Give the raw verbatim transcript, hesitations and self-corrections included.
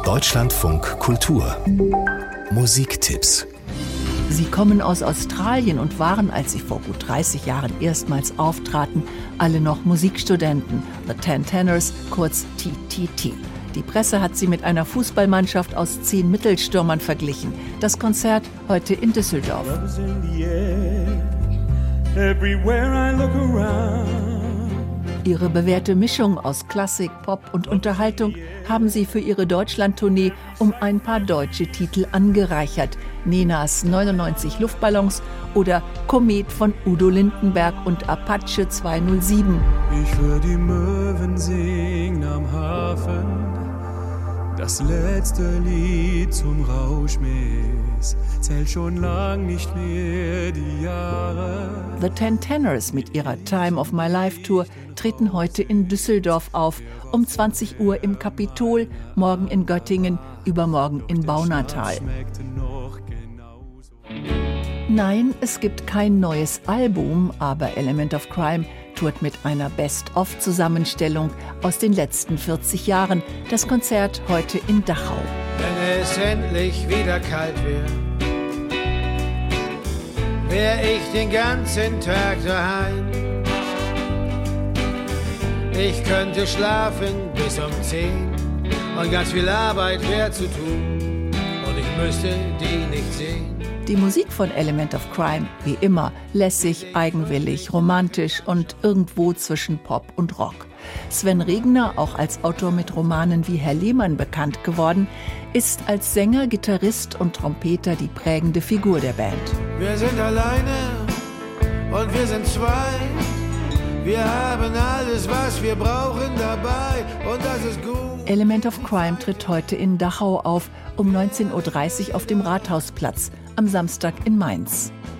Deutschlandfunk Kultur Musiktipps. Sie kommen aus Australien und waren, als sie vor gut dreißig Jahren erstmals auftraten, alle noch Musikstudenten, The Ten Tenors, kurz T T T. Die Presse hat sie mit einer Fußballmannschaft aus zehn Mittelstürmern verglichen. Das Konzert heute in Düsseldorf. Ihre bewährte Mischung aus Klassik, Pop und Unterhaltung haben sie für ihre Deutschlandtournee um ein paar deutsche Titel angereichert. Nenas neunundneunzig Luftballons oder Komet von Udo Lindenberg und Apache zweihundertsieben. Ich höre die Möwen singen am Hafen, das letzte Lied zum Rauschmiss zählt schon lang nicht mehr die Jahre. The Ten Tenors mit ihrer Time of My Life Tour treten heute in Düsseldorf auf, um zwanzig Uhr im Kapitol, morgen in Göttingen, übermorgen in Baunatal. Nein, es gibt kein neues Album, aber Element of Crime tourt mit einer Best-of-Zusammenstellung aus den letzten vierzig Jahren. Das Konzert heute in Dachau. Wenn es endlich wieder kalt wird, wär ich den ganzen Tag daheim. Ich könnte schlafen bis um zehn und ganz viel Arbeit wär zu tun und ich müsste die nicht sehen. Die Musik von Element of Crime, wie immer, lässig, eigenwillig, romantisch und irgendwo zwischen Pop und Rock. Sven Regner, auch als Autor mit Romanen wie Herr Lehmann bekannt geworden, ist als Sänger, Gitarrist und Trompeter die prägende Figur der Band. Wir sind alleine und wir sind zwei. Wir haben alles, was wir brauchen dabei und das ist gut. Element of Crime tritt heute in Dachau auf, um neunzehn Uhr dreißig auf dem Rathausplatz, am Samstag in Mainz.